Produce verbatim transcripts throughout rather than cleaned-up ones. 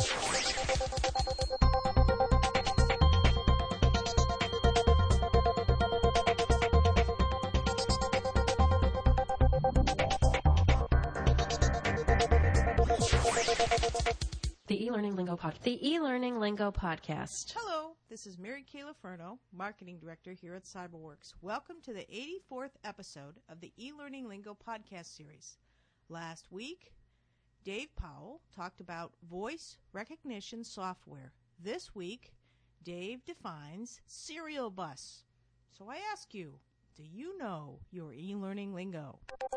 The E-Learning Lingo Pod. The E-Learning Lingo Podcast. Hello, this is Mary Kay Laferno, Marketing Director here at CyberWorks. Welcome to the eighty-fourth episode of the E-Learning Lingo Podcast series. Last week, Dave Powell talked about voice recognition software. This week, Dave defines serial bus. So I ask you, do you know your e-learning lingo?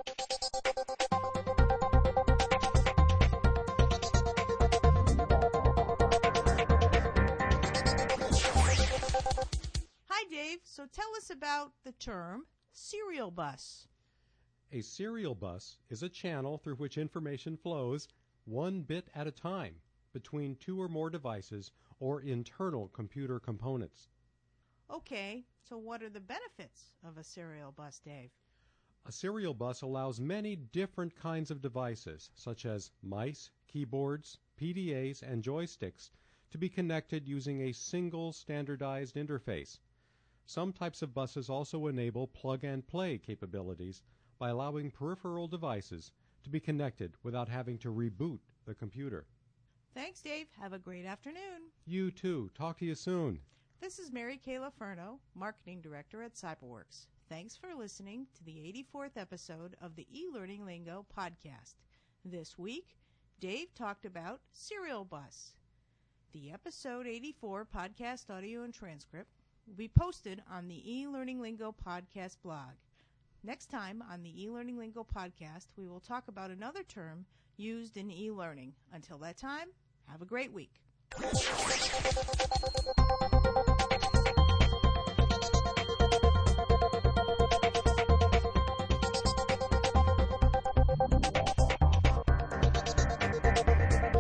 Hi, Dave. So tell us about the term serial bus. A serial bus is a channel through which information flows one bit at a time between two or more devices or internal computer components. Okay, so what are the benefits of a serial bus, Dave? A serial bus allows many different kinds of devices, such as mice, keyboards, P D As, and joysticks, to be connected using a single standardized interface. Some types of buses also enable plug-and-play capabilities by allowing peripheral devices to be connected without having to reboot the computer. Thanks, Dave. Have a great afternoon. You too. Talk to you soon. This is Mary Kay Laferno, Marketing Director at CyberWorks. Thanks for listening to the eighty-fourth episode of the E-Learning Lingo Podcast. This week, Dave talked about serial bus. The episode eighty-four podcast audio and transcript will be posted on the E-Learning Lingo Podcast blog. Next time on the E-Learning Lingo Podcast, we will talk about another term used in e-learning. Until that time, have a great week.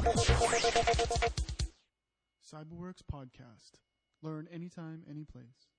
CyberWorks Podcast. Learn anytime, any place.